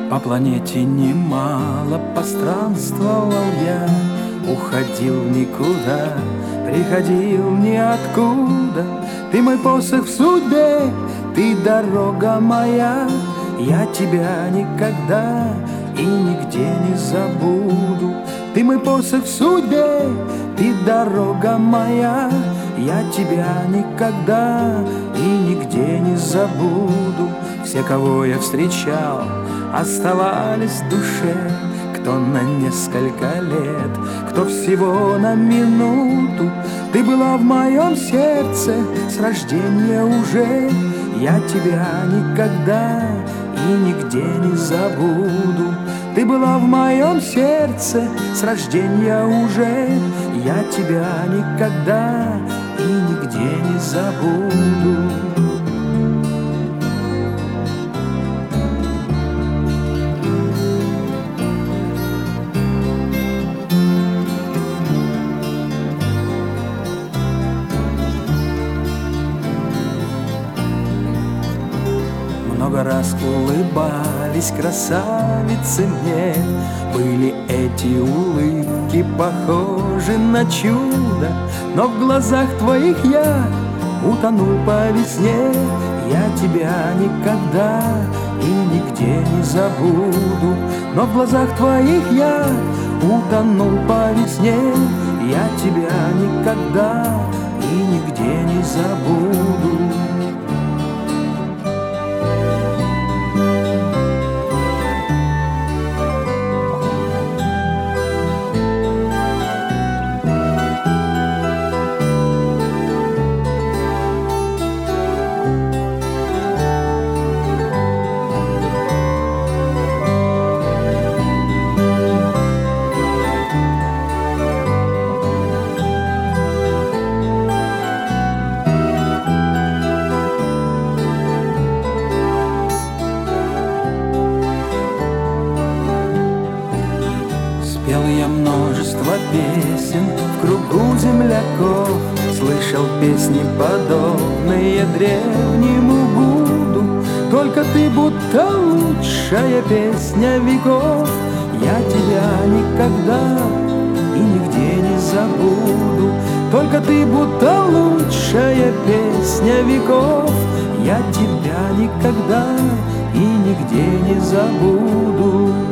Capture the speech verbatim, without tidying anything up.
По планете немало постранствовал я, уходил в никуда, приходил ниоткуда. Ты мой посох в судьбе, ты дорога моя, я тебя никогда и нигде не забуду. Ты мой посох в судьбе, ты дорога моя, я тебя никогда и нигде не забуду. Все, кого я встречал, оставались в душе, кто на несколько лет, кто всего на минуту. Ты была в моем сердце с рождения уже, я тебя никогда и нигде не забуду. Ты была в моем сердце с рождения уже, я тебя никогда и нигде не забуду. Много раз улыбались красавицы мне, были эти улыбки похожи на чудо, но в глазах твоих я утонул по весне. Я тебя никогда и нигде не забуду, но в глазах твоих я утонул по весне. Я тебя никогда и нигде не забуду. Пел я множество песен в кругу земляков, слышал песни, подобные древнему Буду. Только ты будто лучшая песня веков, я тебя никогда и нигде не забуду. Только ты будто лучшая песня веков, я тебя никогда и нигде не забуду.